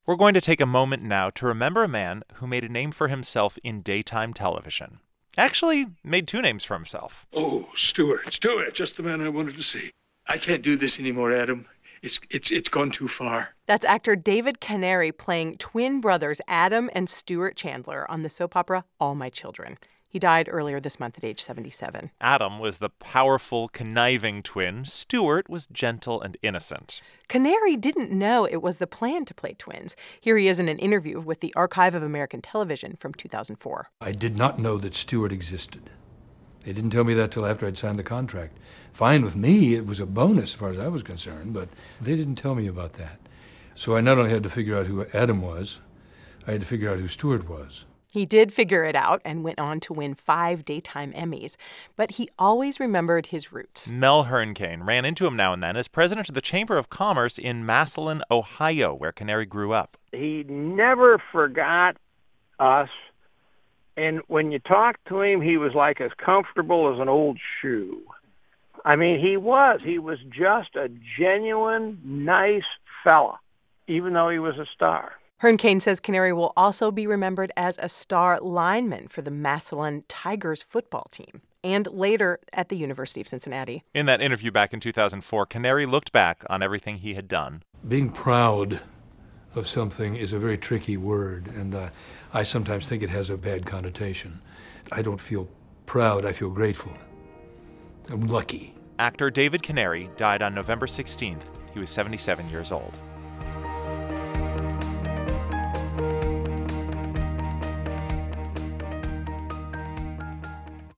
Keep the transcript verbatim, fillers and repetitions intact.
We're going to take a moment now to remember a man who made a name for himself in daytime television. Actually, made two names for himself. Oh, Stewart, Stewart, just the man I wanted to see. I can't do this anymore, Adam. It's it's it's gone too far. That's actor David Canary playing twin brothers Adam and Stewart Chandler on the soap opera All My Children. He died earlier this month at age seventy-seven. Adam was the powerful, conniving twin. Stewart was gentle and innocent. Canary didn't know it was the plan to play twins. Here he is in an interview with the Archive of American Television from two thousand four. I did not know that Stewart existed. They didn't tell me that till after I'd signed the contract. Fine with me, it was a bonus as far as I was concerned, but they didn't tell me about that. So I not only had to figure out who Adam was, I had to figure out who Stewart was. He did figure it out and went on to win five daytime Emmys, but he always remembered his roots. Mel Herncane ran into him now and then as president of the Chamber of Commerce in Massillon, Ohio, where Canary grew up. He never forgot us, and when you talked to him, he was like as comfortable as an old shoe. I mean, he was. He was just a genuine, nice fella, even though he was a star. Herncane says Canary will also be remembered as a star lineman for the Massillon Tigers football team and later at the University of Cincinnati. In that interview back in two thousand four, Canary looked back on everything he had done. Being proud of something is a very tricky word, and uh, I sometimes think it has a bad connotation. I don't feel proud, I feel grateful. I'm lucky. Actor David Canary died on November sixteenth. He was seventy-seven years old.